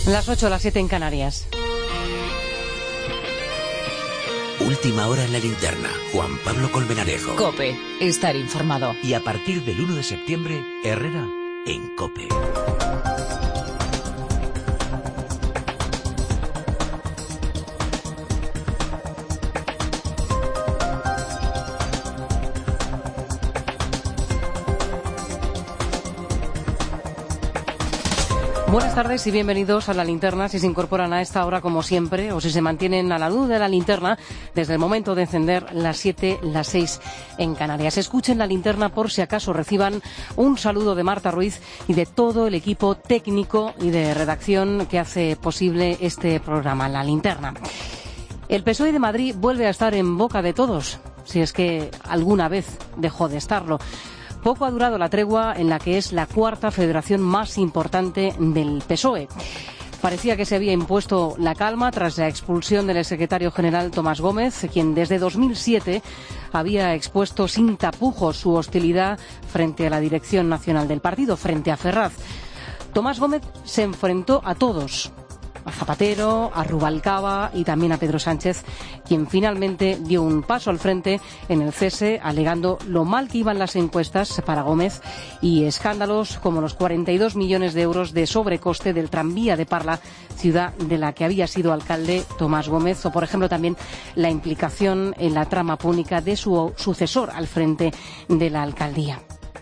Las 8, las 7 en Canarias. Última hora en la linterna. Juan Pablo Colmenarejo. COPE. Estar informado. Y a partir del 1 de septiembre, Herrera en COPE. Buenas tardes y bienvenidos a La Linterna. Si se incorporan a esta hora, como siempre, o si se mantienen a la luz de la linterna desde el momento de encender, las 7, las 6 en Canarias. Escuchen La Linterna por si acaso reciban un saludo de Marta Ruiz y de todo el equipo técnico y de redacción que hace posible este programa, La Linterna. El PSOE de Madrid vuelve a estar en boca de todos, si es que alguna vez dejó de estarlo. Poco ha durado la tregua en la que es la cuarta federación más importante del PSOE. Parecía que se había impuesto la calma tras la expulsión del secretario general Tomás Gómez, quien desde 2007 había expuesto sin tapujos su hostilidad frente a la dirección nacional del partido, frente a Ferraz. Tomás Gómez se enfrentó a todos, a Zapatero, a Rubalcaba y también a Pedro Sánchez, quien finalmente dio un paso al frente en el cese, alegando lo mal que iban las encuestas para Gómez y escándalos como los 42 millones de euros de sobrecoste del tranvía de Parla, ciudad de la que había sido alcalde Tomás Gómez, o por ejemplo también la implicación en la trama púnica de su sucesor al frente de la alcaldía.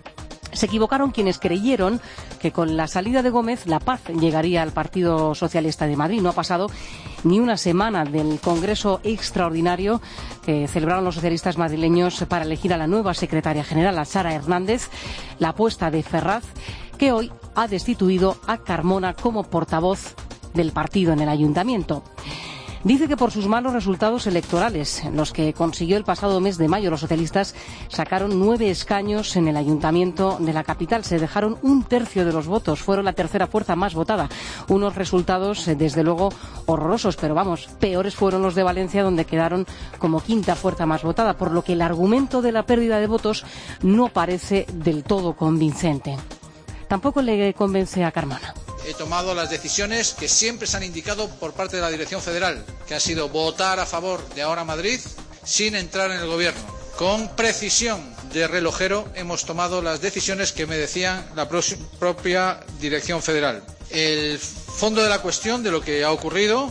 Se equivocaron quienes creyeron que con la salida de Gómez la paz llegaría al Partido Socialista de Madrid. No ha pasado ni una semana del Congreso Extraordinario que celebraron los socialistas madrileños para elegir a la nueva secretaria general, a Sara Hernández, la apuesta de Ferraz, que hoy ha destituido a Carmona como portavoz del partido en el ayuntamiento. Dice que por sus malos resultados electorales, en los que consiguió el pasado mes de mayo, los socialistas sacaron 9 escaños en el ayuntamiento de la capital. Se dejaron un tercio de los votos. Fueron la tercera fuerza más votada. Unos resultados, desde luego, horrorosos, pero vamos, peores fueron los de Valencia, donde quedaron como quinta fuerza más votada, por lo que el argumento de la pérdida de votos no parece del todo convincente. Tampoco le convence a Carmona. He tomado las decisiones que siempre se han indicado por parte de la Dirección Federal, que ha sido votar a favor de Ahora Madrid sin entrar en el Gobierno. Con precisión de relojero hemos tomado las decisiones que me decía la propia Dirección Federal. El fondo de la cuestión, de lo que ha ocurrido,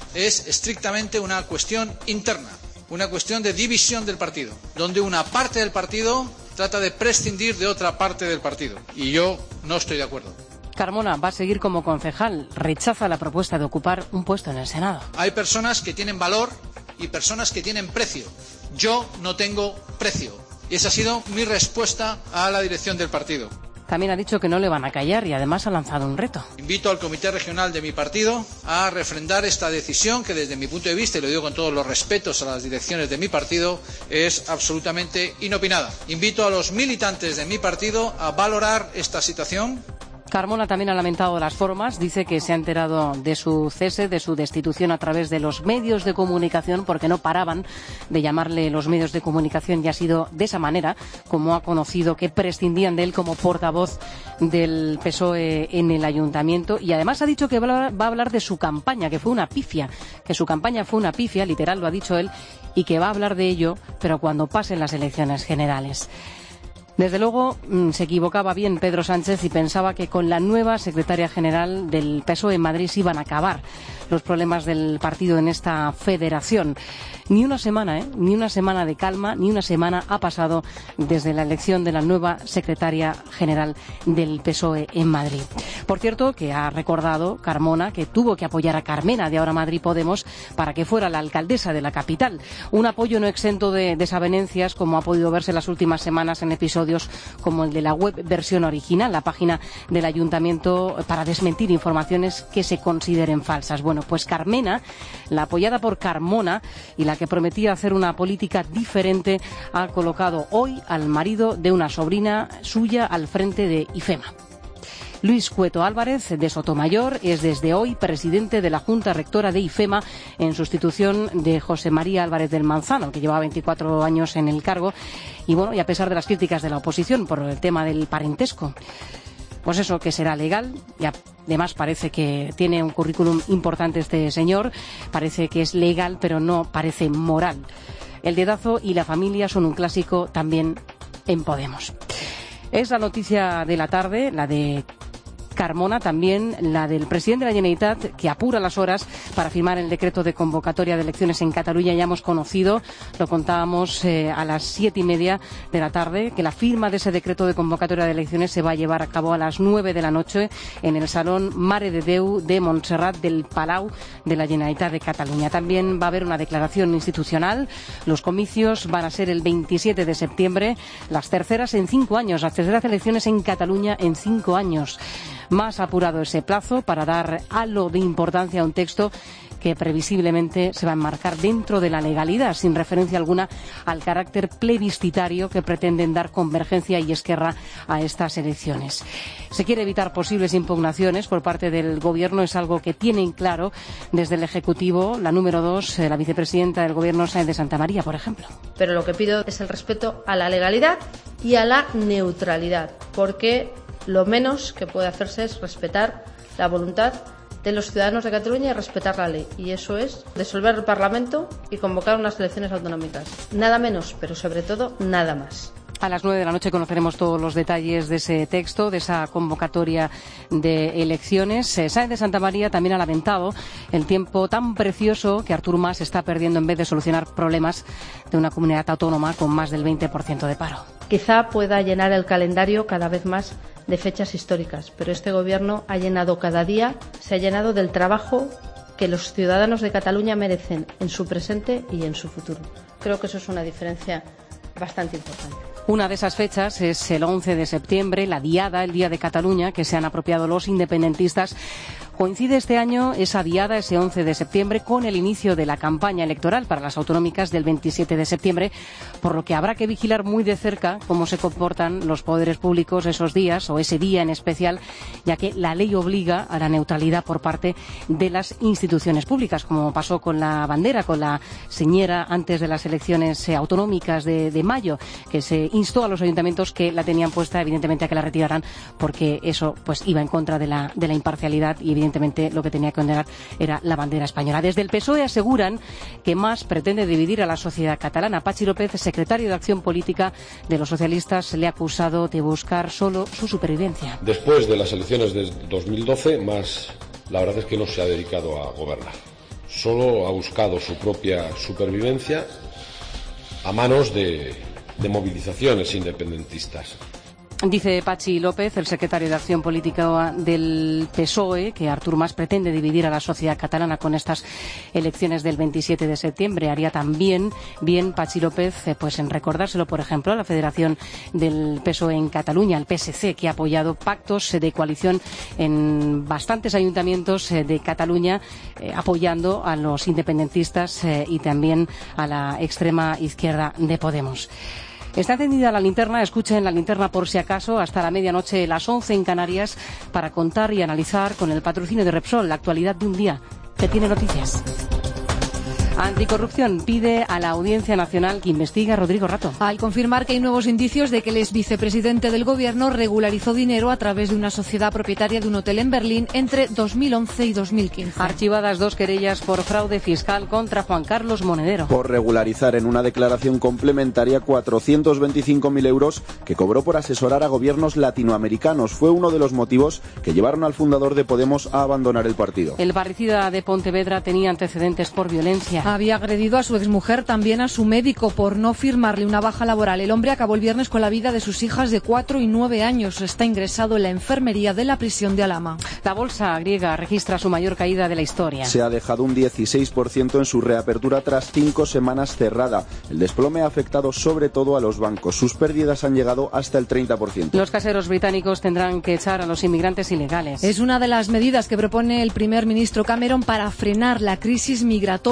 es estrictamente una cuestión interna, una cuestión de división del partido, donde una parte del partido trata de prescindir de otra parte del partido. Y yo no estoy de acuerdo. Carmona va a seguir como concejal. Rechaza la propuesta de ocupar un puesto en el Senado. Hay personas que tienen valor y personas que tienen precio. Yo no tengo precio. Y esa ha sido mi respuesta a la dirección del partido. También ha dicho que no le van a callar y además ha lanzado un reto. Invito al comité regional de mi partido a refrendar esta decisión que desde mi punto de vista, y lo digo con todos los respetos a las direcciones de mi partido, es absolutamente inopinada. Invito a los militantes de mi partido a valorar esta situación. Carmona también ha lamentado las formas, dice que se ha enterado de su cese, de su destitución a través de los medios de comunicación, porque no paraban de llamarle los medios de comunicación, y ha sido de esa manera como ha conocido que prescindían de él como portavoz del PSOE en el ayuntamiento. Y además ha dicho que va a hablar de su campaña, que fue una pifia, que su campaña fue una pifia, literal lo ha dicho él, y que va a hablar de ello, pero cuando pasen las elecciones generales. Desde luego se equivocaba bien Pedro Sánchez y pensaba que con la nueva secretaria general del PSOE en Madrid se iban a acabar los problemas del partido en esta federación. Ni una semana de calma, ni una semana ha pasado desde la elección de la nueva secretaria general del PSOE en Madrid. Por cierto, que ha recordado Carmona que tuvo que apoyar a Carmena de Ahora Madrid Podemos para que fuera la alcaldesa de la capital. Un apoyo no exento de desavenencias, como ha podido verse en las últimas semanas en episodios como el de la web versión original, la página del ayuntamiento, para desmentir informaciones que se consideren falsas. Bueno, pues Carmena, la apoyada por Carmona y la que prometía hacer una política diferente, ha colocado hoy al marido de una sobrina suya al frente de IFEMA. Luis Cueto Álvarez, de Sotomayor, es desde hoy presidente de la Junta Rectora de IFEMA en sustitución de José María Álvarez del Manzano, que llevaba 24 años en el cargo. Y bueno, y a pesar de las críticas de la oposición por el tema del parentesco, pues eso, que será legal, y Además, parece que tiene un currículum importante este señor, parece que es legal, pero no parece moral. El dedazo y la familia son un clásico también en Podemos. Es la noticia de la tarde, la de Carmona, también la del presidente de la Generalitat, que apura las horas para firmar el decreto de convocatoria de elecciones en Cataluña. Ya hemos conocido, lo contábamos a las 7:30 de la tarde, que la firma de ese decreto de convocatoria de elecciones se va a llevar a cabo a las 9 de la noche en el Salón Mare de Déu de Montserrat del Palau de la Generalitat de Cataluña. También va a haber una declaración institucional. Los comicios van a ser el 27 de septiembre, las terceras en 5 años, las terceras elecciones en Cataluña en 5 años. Más apurado ese plazo para dar halo de importancia a un texto que previsiblemente se va a enmarcar dentro de la legalidad, sin referencia alguna al carácter plebiscitario que pretenden dar Convergencia y Esquerra a estas elecciones. Se quiere evitar posibles impugnaciones por parte del Gobierno, es algo que tienen claro desde el Ejecutivo, la número 2, la vicepresidenta del Gobierno, Sáenz de Santamaría, por ejemplo. Pero lo que pido es el respeto a la legalidad y a la neutralidad, porque lo menos que puede hacerse es respetar la voluntad de los ciudadanos de Cataluña y respetar la ley. Y eso es disolver el Parlamento y convocar unas elecciones autonómicas. Nada menos, pero sobre todo nada más. A las 9 de la noche conoceremos todos los detalles de ese texto, de esa convocatoria de elecciones. Sáenz de Santamaría también ha lamentado el tiempo tan precioso que Artur Mas está perdiendo en vez de solucionar problemas de una comunidad autónoma con más del 20% de paro. Quizá pueda llenar el calendario cada vez más de fechas históricas, pero este Gobierno ha llenado cada día, se ha llenado del trabajo que los ciudadanos de Cataluña merecen en su presente y en su futuro. Creo que eso es una diferencia bastante importante. Una de esas fechas es el 11 de septiembre, la Diada, el Día de Cataluña, que se han apropiado los independentistas. Coincide este año esa Diada, ese 11 de septiembre, con el inicio de la campaña electoral para las autonómicas del 27 de septiembre, por lo que habrá que vigilar muy de cerca cómo se comportan los poderes públicos esos días, o ese día en especial, ya que la ley obliga a la neutralidad por parte de las instituciones públicas, como pasó con la bandera, con la señera antes de las elecciones autonómicas de mayo, que se instó a los ayuntamientos que la tenían puesta, evidentemente, a que la retiraran, porque eso pues iba en contra de la imparcialidad y evidentemente lo que tenía que condenar era la bandera española. Desde el PSOE aseguran que Mas pretende dividir a la sociedad catalana. Patxi López, secretario de Acción Política de los socialistas, le ha acusado de buscar solo su supervivencia. Después de las elecciones de 2012, Mas, la verdad es que no se ha dedicado a gobernar. Solo ha buscado su propia supervivencia a manos de movilizaciones independentistas. Dice Patxi López, el secretario de Acción Política del PSOE, que Artur Mas pretende dividir a la sociedad catalana con estas elecciones del 27 de septiembre. Haría también bien Patxi López pues en recordárselo, por ejemplo, a la Federación del PSOE en Cataluña, al PSC, que ha apoyado pactos de coalición en bastantes ayuntamientos de Cataluña, apoyando a los independentistas y también a la extrema izquierda de Podemos. Está encendida la linterna, escuchen la linterna por si acaso, hasta la medianoche, las 11 en Canarias, para contar y analizar con el patrocinio de Repsol la actualidad de un día que tiene noticias. Anticorrupción pide a la Audiencia Nacional que investigue a Rodrigo Rato. Al confirmar que hay nuevos indicios de que el exvicepresidente del Gobierno regularizó dinero a través de una sociedad propietaria de un hotel en Berlín entre 2011 y 2015. Archivadas 2 querellas por fraude fiscal contra Juan Carlos Monedero. Por regularizar en una declaración complementaria 425.000 euros que cobró por asesorar a gobiernos latinoamericanos. Fue uno de los motivos que llevaron al fundador de Podemos a abandonar el partido. El parricida de Pontevedra tenía antecedentes por violencia. Había agredido a su exmujer, también a su médico, por no firmarle una baja laboral. El hombre acabó el viernes con la vida de sus hijas de 4 y 9 años. Está ingresado en la enfermería de la prisión de Alhama. La bolsa griega registra su mayor caída de la historia. Se ha dejado un 16% en su reapertura tras 5 semanas cerrada. El desplome ha afectado sobre todo a los bancos. Sus pérdidas han llegado hasta el 30%. Los caseros británicos tendrán que echar a los inmigrantes ilegales. Es una de las medidas que propone el primer ministro Cameron para frenar la crisis migratoria. Además,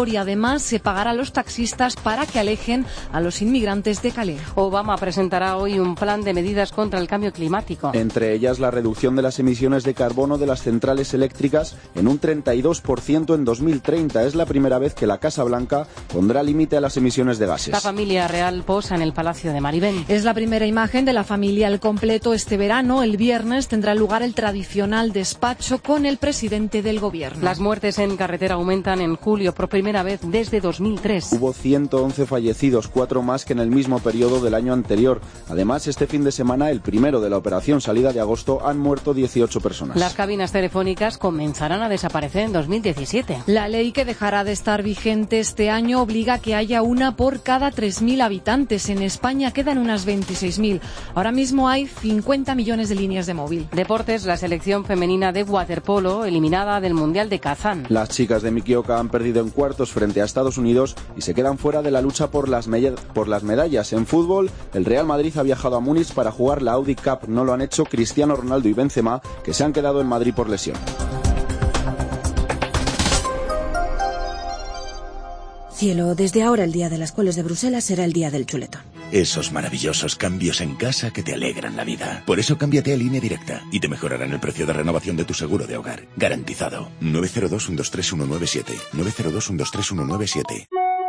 Además, se pagará a los taxistas para que alejen a los inmigrantes de Calais. Obama presentará hoy un plan de medidas contra el cambio climático. Entre ellas, la reducción de las emisiones de carbono de las centrales eléctricas en un 32% en 2030. Es la primera vez que la Casa Blanca pondrá límite a las emisiones de gases. La familia real posa en el Palacio de Maribén. Es la primera imagen de la familia al completo este verano. El viernes tendrá lugar el tradicional despacho con el presidente del gobierno. Las muertes en carretera aumentan en julio por primera vez desde 2003. Hubo 111 fallecidos, 4 más que en el mismo periodo del año anterior. Además, este fin de semana, el primero de la operación salida de agosto, han muerto 18 personas. Las cabinas telefónicas comenzarán a desaparecer en 2017. La ley que dejará de estar vigente este año obliga a que haya una por cada 3.000 habitantes. En España quedan unas 26.000. Ahora mismo hay 50 millones de líneas de móvil. Deportes, la selección femenina de waterpolo eliminada del Mundial de Kazán. Las chicas de Mikioka han perdido en cuartos frente a Estados Unidos y se quedan fuera de la lucha por las medallas. En fútbol, el Real Madrid ha viajado a Múnich para jugar la Audi Cup. No lo han hecho Cristiano Ronaldo y Benzema, que se han quedado en Madrid por lesión. Cielo, desde ahora el día de las coles de Bruselas será el día del chuletón. Esos maravillosos cambios en casa que te alegran la vida. Por eso cámbiate a Línea Directa y te mejorarán el precio de renovación de tu seguro de hogar. Garantizado. 902-123-197. 902-123-197.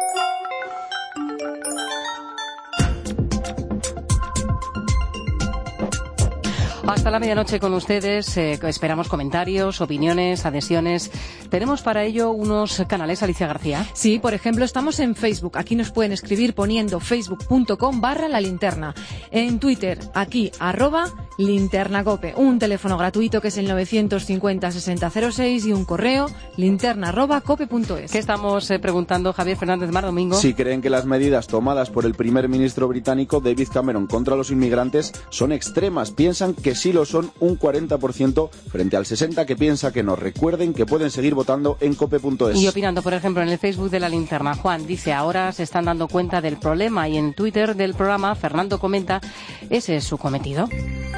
Hasta la medianoche con ustedes. Esperamos comentarios, opiniones, adhesiones. Tenemos para ello unos canales, Alicia García. Sí, por ejemplo, estamos en Facebook. Aquí nos pueden escribir poniendo facebook.com/lalinterna. En Twitter, aquí, @linternacope. Un teléfono gratuito que es el 950-6006 y un correo linterna@cope.es. ¿Qué estamos preguntando, Javier Fernández Mar Domingo? Si creen que las medidas tomadas por el primer ministro británico David Cameron contra los inmigrantes son extremas. Piensan que sí lo son un 40% frente al 60% que piensa que no. Recuerden que pueden seguir votando en cope.es. Y opinando, por ejemplo, en el Facebook de La Linterna, Juan dice: ahora se están dando cuenta del problema. Y en Twitter del programa, Fernando comenta: ese es su cometido.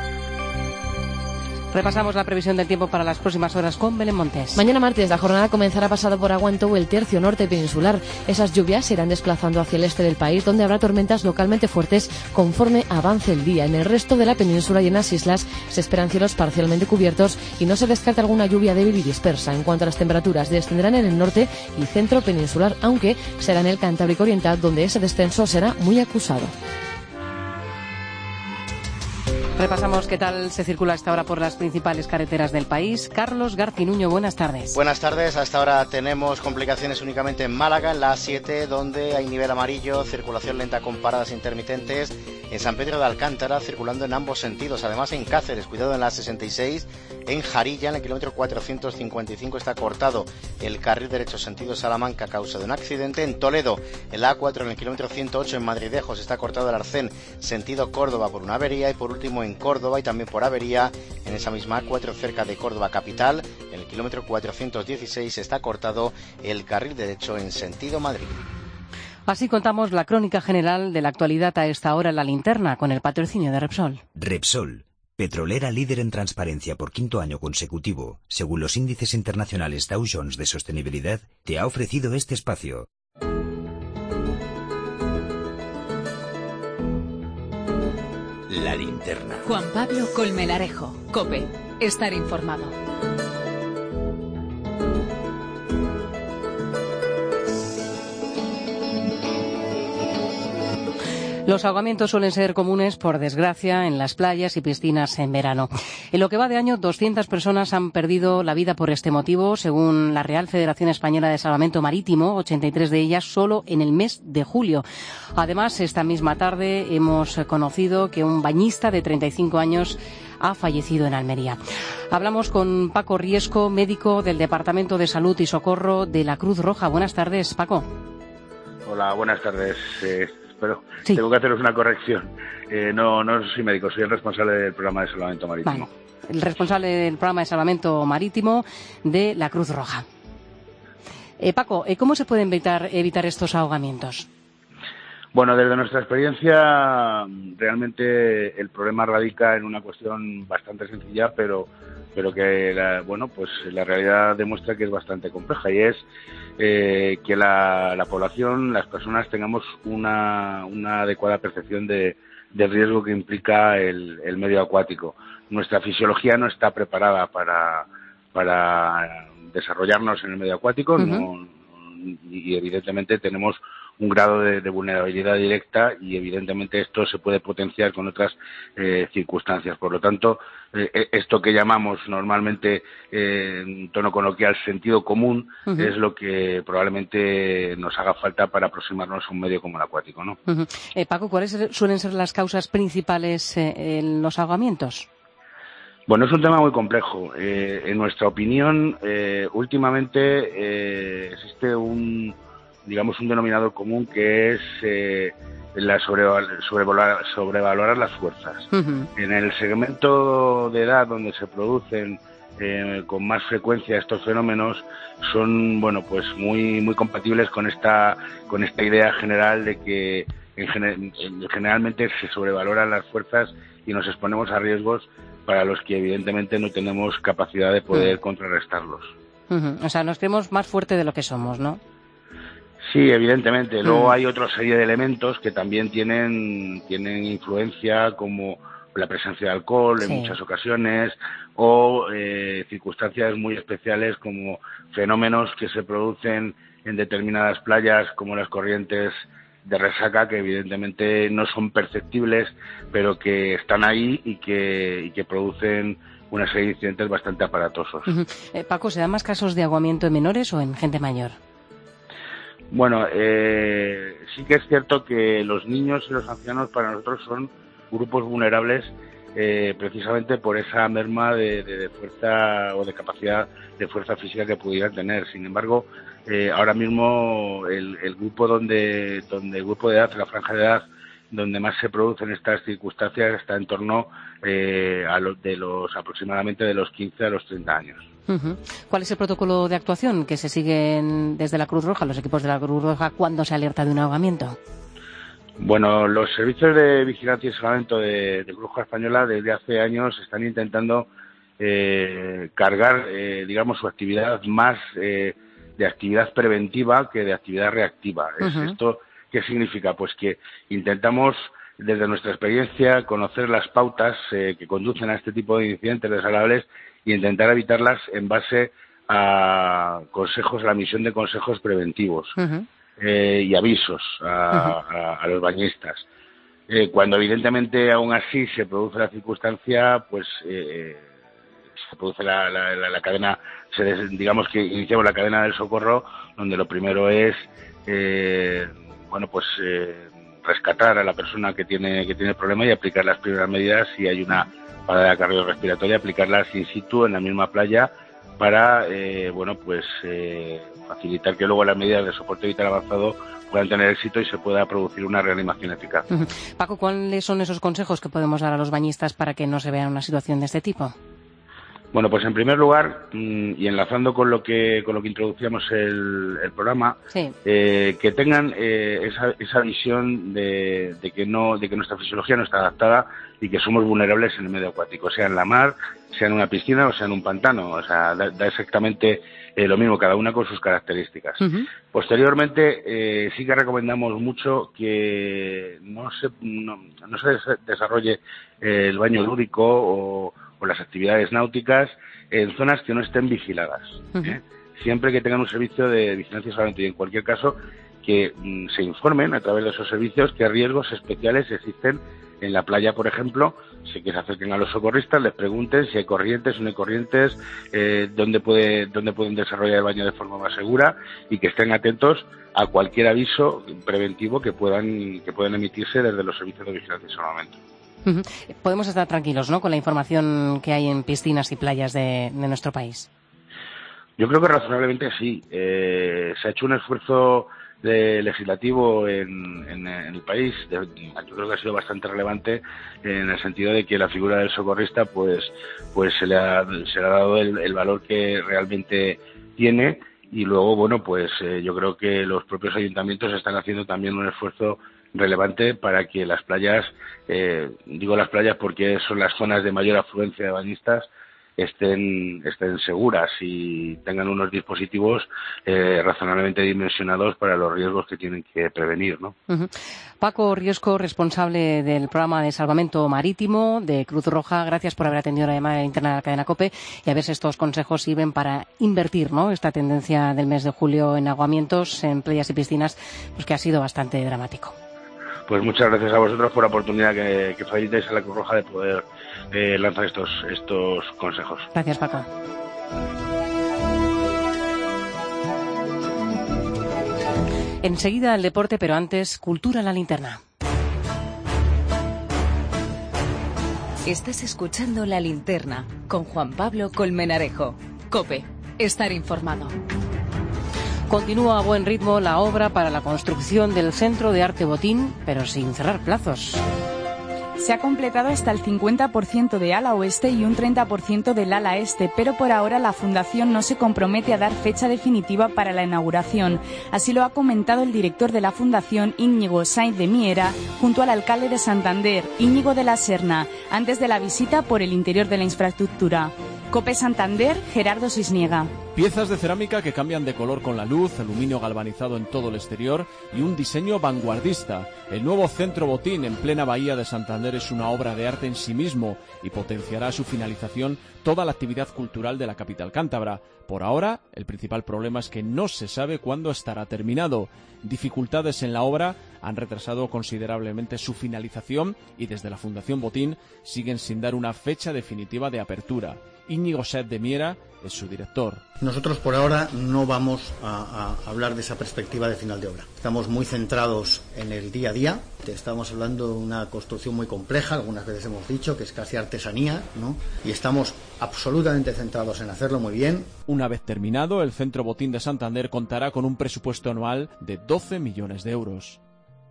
Repasamos la previsión del tiempo para las próximas horas con Belén Montes. Mañana martes la jornada comenzará pasado por agua en todo el tercio norte peninsular. Esas lluvias se irán desplazando hacia el este del país, donde habrá tormentas localmente fuertes conforme avance el día. En el resto de la península y en las islas se esperan cielos parcialmente cubiertos y no se descarta alguna lluvia débil y dispersa. En cuanto a las temperaturas, descenderán en el norte y centro peninsular, aunque será en el Cantábrico Oriental donde ese descenso será muy acusado. Repasamos qué tal se circula a esta hora por las principales carreteras del país. Carlos Garcinuño, buenas tardes. Buenas tardes. Hasta ahora tenemos complicaciones únicamente en Málaga, en la A7, donde hay nivel amarillo, circulación lenta con paradas intermitentes. En San Pedro de Alcántara, circulando en ambos sentidos. Además, en Cáceres, cuidado en la A66. En Jarilla, en el kilómetro 455, está cortado el carril derecho sentido Salamanca a causa de un accidente. En Toledo, en la A4, en el kilómetro 108, en Madridejos, está cortado el Arcén sentido Córdoba por una avería. Y por último, en Córdoba y también por avería, en esa misma A4 cerca de Córdoba capital, en el kilómetro 416 está cortado el carril derecho en sentido Madrid. Así contamos la crónica general de la actualidad a esta hora en La Linterna, con el patrocinio de Repsol. Repsol, petrolera líder en transparencia por quinto año consecutivo, según los índices internacionales Dow Jones de sostenibilidad, te ha ofrecido este espacio. La Linterna. Juan Pablo Colmenarejo, COPE. Estar informado. Los ahogamientos suelen ser comunes, por desgracia, en las playas y piscinas en verano. En lo que va de año, 200 personas han perdido la vida por este motivo, según la Real Federación Española de Salvamento Marítimo, 83 de ellas solo en el mes de julio. Además, esta misma tarde hemos conocido que un bañista de 35 años ha fallecido en Almería. Hablamos con Paco Riesco, médico del Departamento de Salud y Socorro de la Cruz Roja. Buenas tardes, Paco. Hola, buenas tardes. Pero sí. Tengo que haceros una corrección. No soy médico, soy el responsable del programa de salvamento marítimo. Vale. El responsable del programa de salvamento marítimo de la Cruz Roja. Paco, ¿cómo se pueden evitar estos ahogamientos? Bueno, desde nuestra experiencia, realmente el problema radica en una cuestión bastante sencilla, pero que la realidad demuestra que es bastante compleja, y es que la población, las personas, tengamos una adecuada percepción del riesgo que implica el medio acuático. Nuestra fisiología no está preparada para desarrollarnos en el medio acuático, y evidentemente tenemos un grado de vulnerabilidad directa, y evidentemente esto se puede potenciar con otras circunstancias. Por lo tanto, esto que llamamos normalmente en tono coloquial sentido común es lo que probablemente nos haga falta para aproximarnos a un medio como el acuático, ¿no? Paco, ¿cuáles suelen ser las causas principales en los ahogamientos? Bueno, es un tema muy complejo. En nuestra opinión, últimamente existe un denominador común, que es sobrevalorar las fuerzas. En el segmento de edad donde se producen con más frecuencia estos fenómenos, son muy muy compatibles con esta idea general de que generalmente se sobrevaloran las fuerzas y nos exponemos a riesgos para los que evidentemente no tenemos capacidad de poder contrarrestarlos. O sea, nos creemos más fuerte de lo que somos, ¿no? Sí, evidentemente. Luego hay otra serie de elementos que también tienen influencia, como la presencia de alcohol en muchas ocasiones, o circunstancias muy especiales como fenómenos que se producen en determinadas playas, como las corrientes de resaca, que evidentemente no son perceptibles, pero que están ahí y que producen una serie de incidentes bastante aparatosos. Paco, ¿se dan más casos de ahogamiento en menores o en gente mayor? Bueno, sí que es cierto que los niños y los ancianos para nosotros son grupos vulnerables, precisamente por esa merma de fuerza o de capacidad de fuerza física que pudieran tener. Sin embargo, ahora mismo el grupo el grupo de edad, la franja de edad donde más se producen estas circunstancias, está en torno aproximadamente de los 15 a los 30 años. ¿Cuál es el protocolo de actuación que se sigue desde la Cruz Roja, los equipos de la Cruz Roja, cuando se alerta de un ahogamiento? Bueno, los servicios de vigilancia y salvamento de Cruz Roja Española desde hace años están intentando cargar, su actividad más de actividad preventiva que de actividad reactiva. ¿Esto qué significa? Pues que intentamos, desde nuestra experiencia, conocer las pautas que conducen a este tipo de incidentes desagradables y intentar evitarlas en base a la emisión de consejos preventivos y avisos a los bañistas. Cuando evidentemente aún así se produce la circunstancia, pues se produce la cadena, digamos que iniciamos la cadena del socorro, donde lo primero es rescatar a la persona que tiene el problema y aplicar las primeras medidas. Si hay una parada cardiorrespiratoria, aplicarlas in situ en la misma playa para facilitar que luego las medidas de soporte vital avanzado puedan tener éxito y se pueda producir una reanimación eficaz. Paco, ¿cuáles son esos consejos que podemos dar a los bañistas para que no se vean en una situación de este tipo? Bueno, pues en primer lugar, y enlazando con lo que introducíamos el programa, que tengan esa visión de que nuestra fisiología no está adaptada y que somos vulnerables en el medio acuático, sea en la mar, sea en una piscina o sea en un pantano. O sea, da exactamente lo mismo, cada una con sus características. Posteriormente, sí que recomendamos mucho que no se desarrolle el baño lúdico o las actividades náuticas en zonas que no estén vigiladas. Siempre que tengan un servicio de vigilancia y salvamento, y en cualquier caso que se informen a través de esos servicios qué riesgos especiales existen en la playa, por ejemplo, que se acerquen a los socorristas, les pregunten si hay corrientes o no hay corrientes, dónde pueden desarrollar el baño de forma más segura, y que estén atentos a cualquier aviso preventivo que puedan emitirse desde los servicios de vigilancia y salvamento. Podemos estar tranquilos, ¿no?, con la información que hay en piscinas y playas de nuestro país. Yo creo que razonablemente sí. Se ha hecho un esfuerzo legislativo en el país. Yo creo que ha sido bastante relevante, en el sentido de que la figura del socorrista pues se le ha dado el valor que realmente tiene. Y luego, yo creo que los propios ayuntamientos están haciendo también un esfuerzo relevante para que las playas, digo las playas porque son las zonas de mayor afluencia de bañistas, estén seguras y tengan unos dispositivos razonablemente dimensionados para los riesgos que tienen que prevenir, ¿no? Paco Riesco, responsable del programa de salvamento marítimo de Cruz Roja, gracias por haber atendido la llamada interna de la cadena COPE y a ver si estos consejos sirven para invertir, ¿no?, esta tendencia del mes de julio en aguamientos, en playas y piscinas, pues que ha sido bastante dramático. Pues muchas gracias a vosotros por la oportunidad que facilitáis a la Cruz Roja de poder lanzar estos consejos. Gracias, Paco. Enseguida el deporte, pero antes, cultura en la linterna. Estás escuchando La Linterna con Juan Pablo Colmenarejo. COPE. Estar informado. Continúa a buen ritmo la obra para la construcción del Centro de Arte Botín, pero sin cerrar plazos. Se ha completado hasta el 50% de ala oeste y un 30% del ala este, pero por ahora la Fundación no se compromete a dar fecha definitiva para la inauguración. Así lo ha comentado el director de la Fundación, Íñigo Sainz de Miera, junto al alcalde de Santander, Íñigo de la Serna, antes de la visita por el interior de la infraestructura. COPE Santander, Gerardo Cisniega. Piezas de cerámica que cambian de color con la luz, aluminio galvanizado en todo el exterior y un diseño vanguardista. El nuevo Centro Botín en plena bahía de Santander es una obra de arte en sí mismo y potenciará a su finalización toda la actividad cultural de la capital cántabra. Por ahora, el principal problema es que no se sabe cuándo estará terminado. Dificultades en la obra han retrasado considerablemente su finalización y desde la Fundación Botín siguen sin dar una fecha definitiva de apertura. Íñigo Sainz de Miera es su director. Nosotros por ahora no vamos a hablar de esa perspectiva de final de obra. Estamos muy centrados en el día a día. Estamos hablando de una construcción muy compleja, algunas veces hemos dicho que es casi artesanía, ¿no? Y estamos absolutamente centrados en hacerlo muy bien. Una vez terminado, el Centro Botín de Santander contará con un presupuesto anual de 12 millones de euros.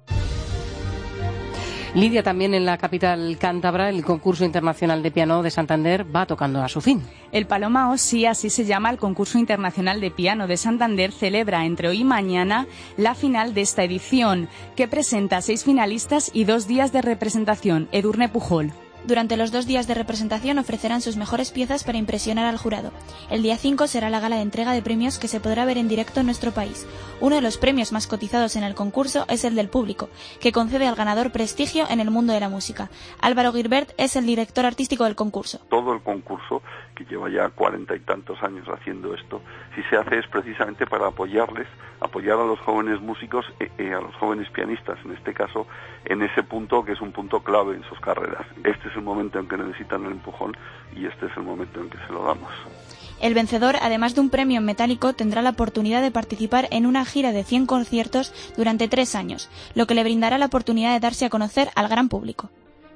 Lidia, también en la capital cántabra, el concurso internacional de piano de Santander va tocando a su fin. El Paloma Ossi, así se llama el concurso internacional de piano de Santander, celebra entre hoy y mañana la final de esta edición, que presenta 6 finalistas y 2 días de representación. Edurne Pujol. Durante los 2 días de representación ofrecerán sus mejores piezas para impresionar al jurado. El día 5 será la gala de entrega de premios que se podrá ver en directo en nuestro país. Uno de los premios más cotizados en el concurso es el del público, que concede al ganador prestigio en el mundo de la música. Álvaro Guibert es el director artístico del concurso. Todo el concurso, que lleva ya 40 y tantos años haciendo esto, si se hace es precisamente para apoyar a los jóvenes músicos y a los jóvenes pianistas, en este caso, en ese punto que es un punto clave en sus carreras. Este es el momento en que necesitan el empujón y este es el momento en que se lo damos. El vencedor, además de un premio en metálico, tendrá la oportunidad de participar en una gira de 100 conciertos durante 3 años, lo que le brindará la oportunidad de darse a conocer al gran público.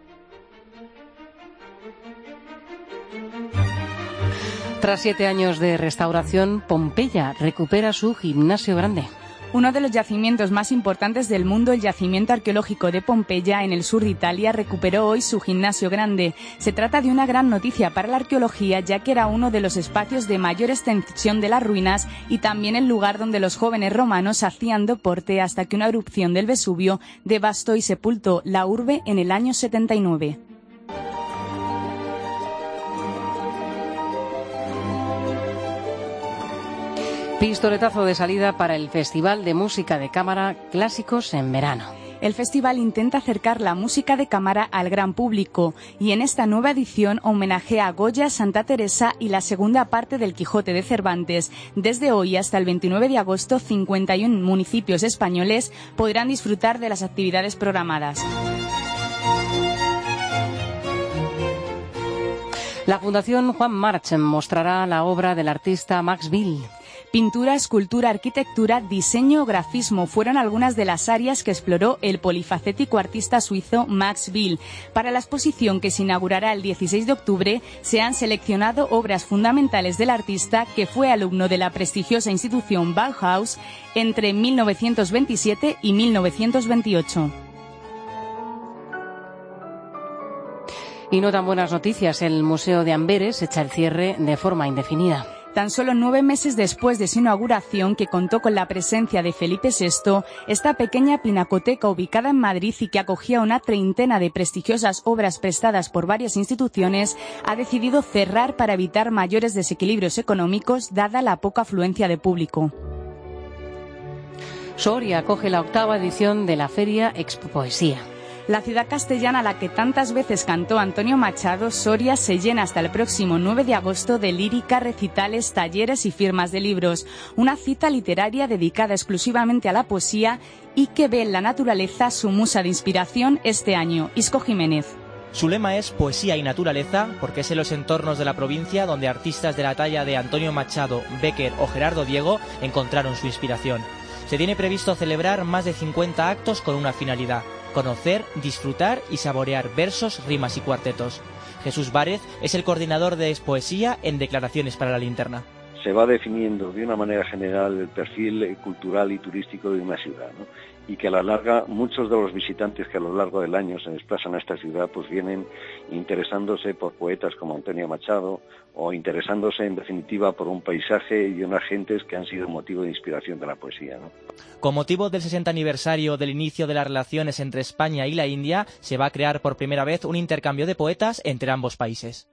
Tras 7 años de restauración, Pompeya recupera su gimnasio grande. Uno de los yacimientos más importantes del mundo, el yacimiento arqueológico de Pompeya, en el sur de Italia, recuperó hoy su gimnasio grande. Se trata de una gran noticia para la arqueología, ya que era uno de los espacios de mayor extensión de las ruinas y también el lugar donde los jóvenes romanos hacían deporte hasta que una erupción del Vesubio devastó y sepultó la urbe en el año 79. Pistoletazo de salida para el Festival de Música de Cámara Clásicos en verano. El festival intenta acercar la música de cámara al gran público y en esta nueva edición homenajea a Goya, Santa Teresa y la segunda parte del Quijote de Cervantes. Desde hoy hasta el 29 de agosto, 51 municipios españoles podrán disfrutar de las actividades programadas. La Fundación Juan March mostrará la obra del artista Max Bill. Pintura, escultura, arquitectura, diseño o grafismo fueron algunas de las áreas que exploró el polifacético artista suizo Max Bill. Para la exposición que se inaugurará el 16 de octubre se han seleccionado obras fundamentales del artista, que fue alumno de la prestigiosa institución Bauhaus entre 1927 y 1928. Y no tan buenas noticias, el Museo de Amberes echa el cierre de forma indefinida. Tan solo 9 meses después de su inauguración, que contó con la presencia de Felipe VI, esta pequeña pinacoteca ubicada en Madrid y que acogía una treintena de prestigiosas obras prestadas por varias instituciones, ha decidido cerrar para evitar mayores desequilibrios económicos, dada la poca afluencia de público. Soria acoge la 8ª edición de la Feria Expopoesía. La ciudad castellana a la que tantas veces cantó Antonio Machado, Soria, se llena hasta el próximo 9 de agosto de lírica, recitales, talleres y firmas de libros. Una cita literaria dedicada exclusivamente a la poesía y que ve en la naturaleza su musa de inspiración este año. Isco Jiménez. Su lema es Poesía y Naturaleza, porque es en los entornos de la provincia donde artistas de la talla de Antonio Machado, Bécquer o Gerardo Diego encontraron su inspiración. Se tiene previsto celebrar más de 50 actos con una finalidad: conocer, disfrutar y saborear versos, rimas y cuartetos. Jesús Várez es el coordinador de Expoesía en Declaraciones para la Linterna. Se va definiendo de una manera general el perfil cultural y turístico de una ciudad, ¿no? Y que a la larga muchos de los visitantes que a lo largo del año se desplazan a esta ciudad pues vienen interesándose por poetas como Antonio Machado o interesándose en definitiva por un paisaje y unas gentes que han sido motivo de inspiración de la poesía, ¿no? Con motivo del 60 aniversario del inicio de las relaciones entre España y la India, se va a crear por primera vez un intercambio de poetas entre ambos países.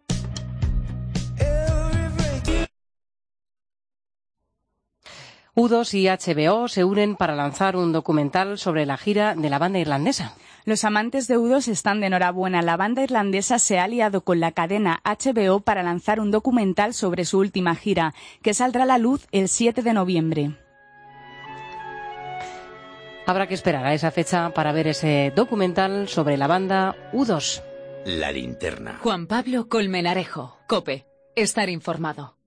U2 y HBO se unen para lanzar un documental sobre la gira de la banda irlandesa. Los amantes de U2 están de enhorabuena. La banda irlandesa se ha aliado con la cadena HBO para lanzar un documental sobre su última gira, que saldrá a la luz el 7 de noviembre. Habrá que esperar a esa fecha para ver ese documental sobre la banda U2. La Linterna. Juan Pablo Colmenarejo, COPE. Estar informado.